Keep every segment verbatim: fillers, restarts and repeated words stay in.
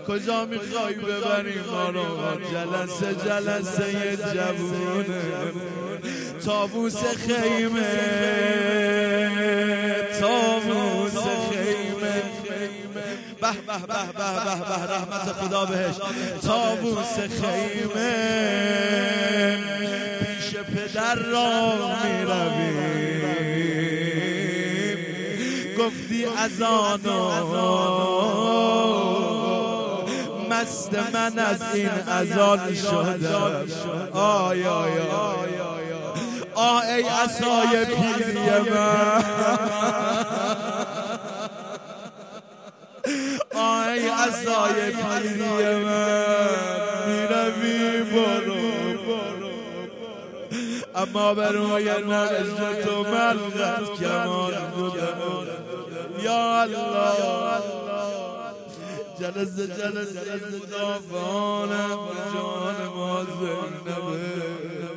کجا میخوای ببری ما رو؟ جلسه جلسه جوونه طاووس خیمه طاووس خیمه به به به به به به رحمت خدا بهش طاووس خیمه پیش پدر راه میرویم گفتی اذانو مست من از این اذان شدم آی آی آی آه ای عصای پیری من آه ای عصای پیری من میروی برو اما بروی نعجت و ملغت کمان بودم یا الله جلسه جلسه دافانم جان ما زینبه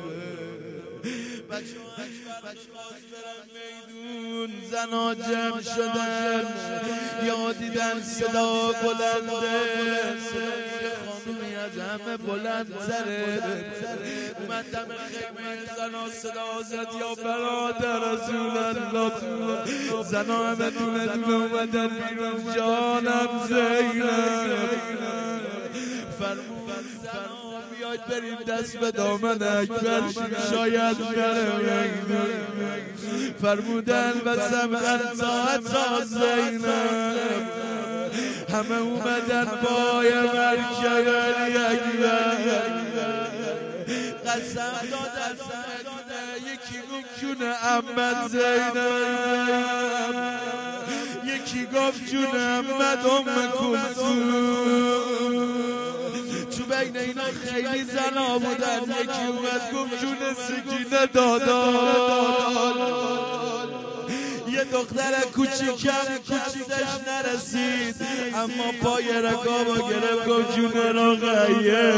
بچه خواست برن میدون زنا جمع شدن یا دیدن صدا بلنده صدای خانومی از همه بلند تره اومد دم خیمه زنا صدا زد یا برادر رسول الله زنا همه دونه دونه اومدن بیرون جانم زینب فرمود زنا بیاید بریم دست به دامن اکبر شاید نره فرمودن و سمعن تا زینب همه اومدن پای مرکب علی اکبر قسم دادن یکی گفت جون احمد زینب یکی گفت جون احمد ام کلثوم تو بین اینا خیلی زنا بودن یکی اومد گفت جون سکینه دادال یه دختر کوچیکم دستش نرسید اما پای رکابو گرفت گفت جون رقیه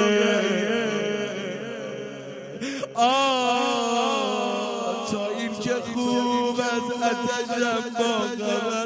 آه تا این که خوب از آتشم با خبر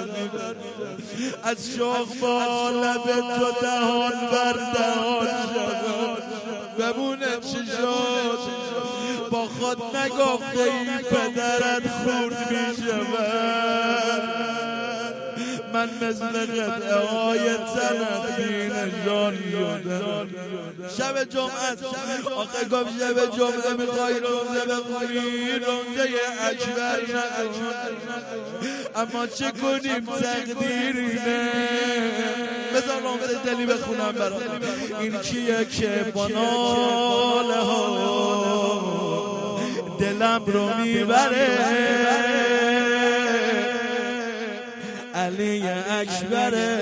از شوق با لب تو دهان بر دهان شد بمونه چی شد با خود نگفته این پدرت خورد می شود من مثل قطعه های تنت بینشان شدم شب جمعه آخه گفت شب جمعه میخوای روزه بخونی روزه اکبر نکن اما چه کنیم تقدیر اینه بذار روزه دلی بخونم برام این کیه که با ناله ها دلم رو میبره علی اکبره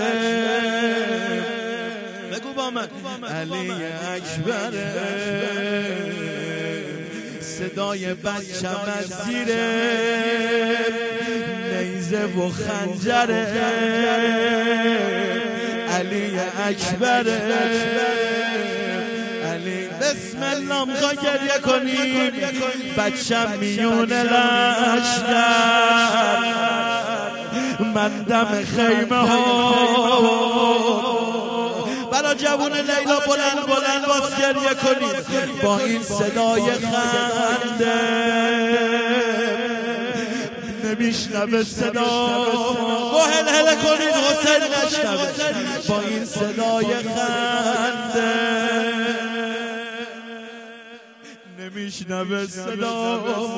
بگو با من علی اکبره صدای بچم از زیر نیزه و خنجره علی اکبره علی بسم الله میخوای گریه کنیم بچم میون لشکر من دم خیمه ها برا جوون لیلا بلند بلند باز گریه کنید با این صدای خنده نمیشنوه صدا با هل هل کنید حسین نشنوه با این صدای خنده نمیشنوه صدا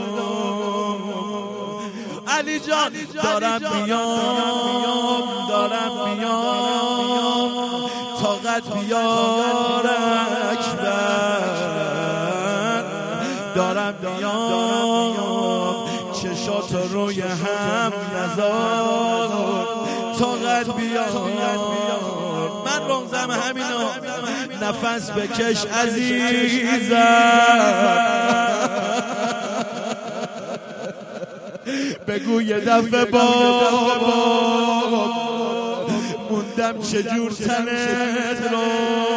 علی جان دارم میام دارم میام طاقت بیار اکبر دارم میام چشات روی هم نزار طاقت بیار من روزم همینا نفس بکش عزیزم بگو یه دفعه بابا موندم چجور تنت رو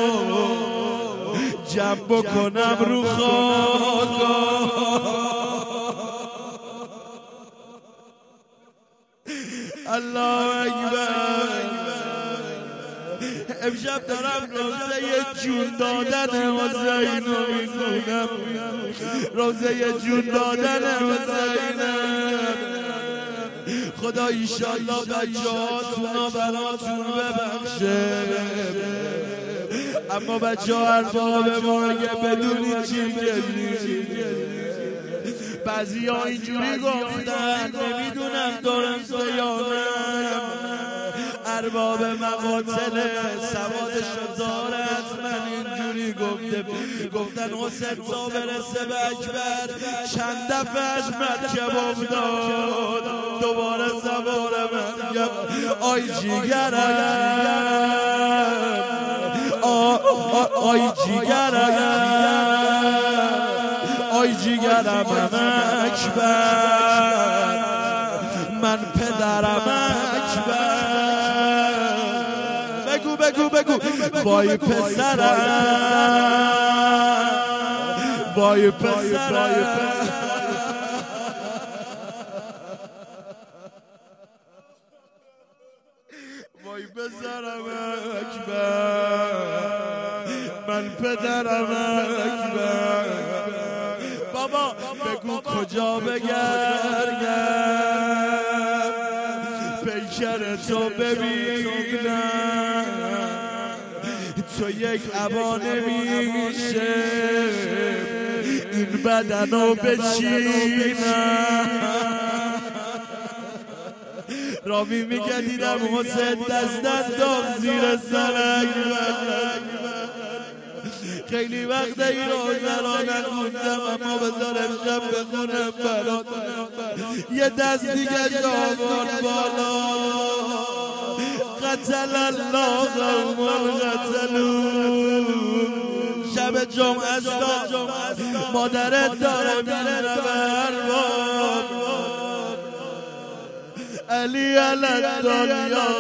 جمع بکنم رو خاکا الله اکبر امشب دارم روزه جون دادن حسین رو میخونم، روزه جون دادن حسینم. خدا ایشالله بچه هاتونو براتون ببخشه، اما بچه ها ارباب مرگه بدونی چی گلی. بعضی ها اینجوری گفتن نمیدونم درسته یا نه، ارباب مقاتل سوادشو دارد. من اینجوری گفته گفتن حسین تا برسه به اکبر چند دفعه از مرکب افتاد، دوباره سوار مرکب آی جیگرم، آی جیگرم، آی جیگرم اکبر، من پدرم اکبر. بگو بگو بگو وای پسرم، وای پسرم، وای پسرم اکبر، من پدرم اکبر. بابا بگو کجا بگردم پیکر تو ببینم، تو یک عبا نمیشه این بدنو بچینم. رامی میگه دیدم حسین دستن داغ زیر سرک، خیلی وقت این روزه نخوندم اما بذار امشب بخونم برات. یه دست دیگه جاوان بالا، قتل الله قوم قتلون. شب جمعه است مادرت داره میره به ارباب، علی علی دنیا.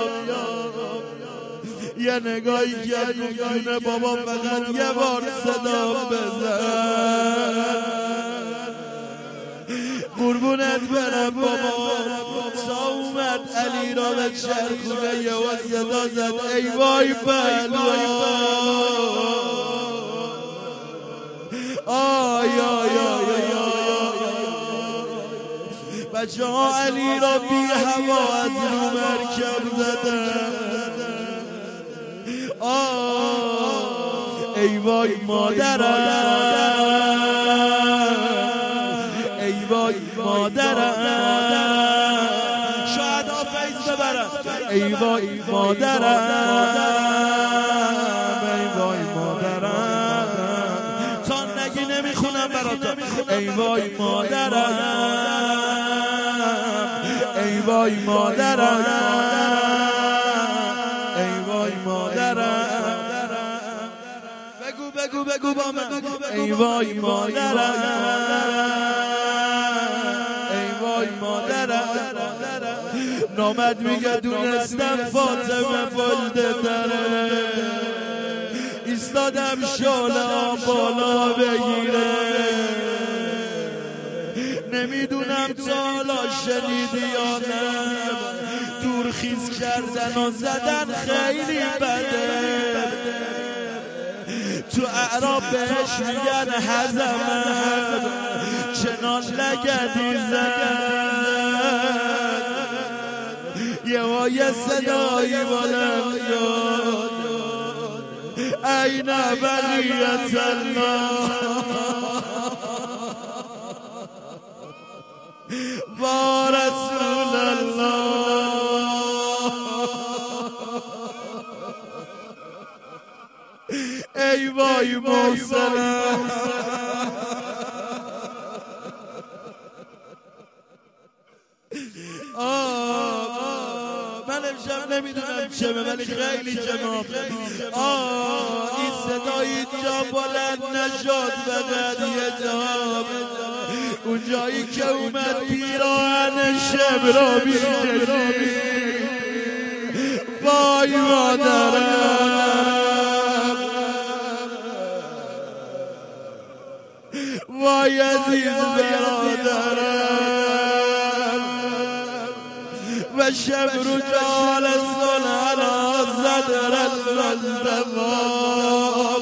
یه نگاهی کرد جونه بابا فقط یه بار صدا بزن، قربونت برم بابا. تا اومد علی را به چرخونه یه و صدا زد ای وای بلوا، آی آی آی بچه ها علی را بی هوا از رو مرکب زدن. ای وای مادرم، ای وای مادرم، شاید فیض ببرم. ای وای مادرم، ای وای مادرم، تا نگی نمیخونم براتم. ای وای مادرم، ای وای مادرم، ای وای مادرم. بگو بگو بگو با من ای وای مادرم، ای وای مادرم. نامد میگه دونستم فاطمه بلده داره، ایستادم شعله بالا بگیره. نمیدونم تا حالا شنیدی یا نه، دورخیز کردن و زدن خیلی بده. تو اعراب بهش میگن حزمه، چنان لگدی زد یه وای صدایی بلند شد این بقیت الله و رسول الله. ای وای محسنم، من امشب نمیدونم چمه ولی خیلی جمافه. این صدای اینجا بلند نشد فقط یه جا، اون جایی که اومد پیراهن شب را بیکشی. وای مادرم، وای عزیز برادرم، شبر جالس على صدر المصطفى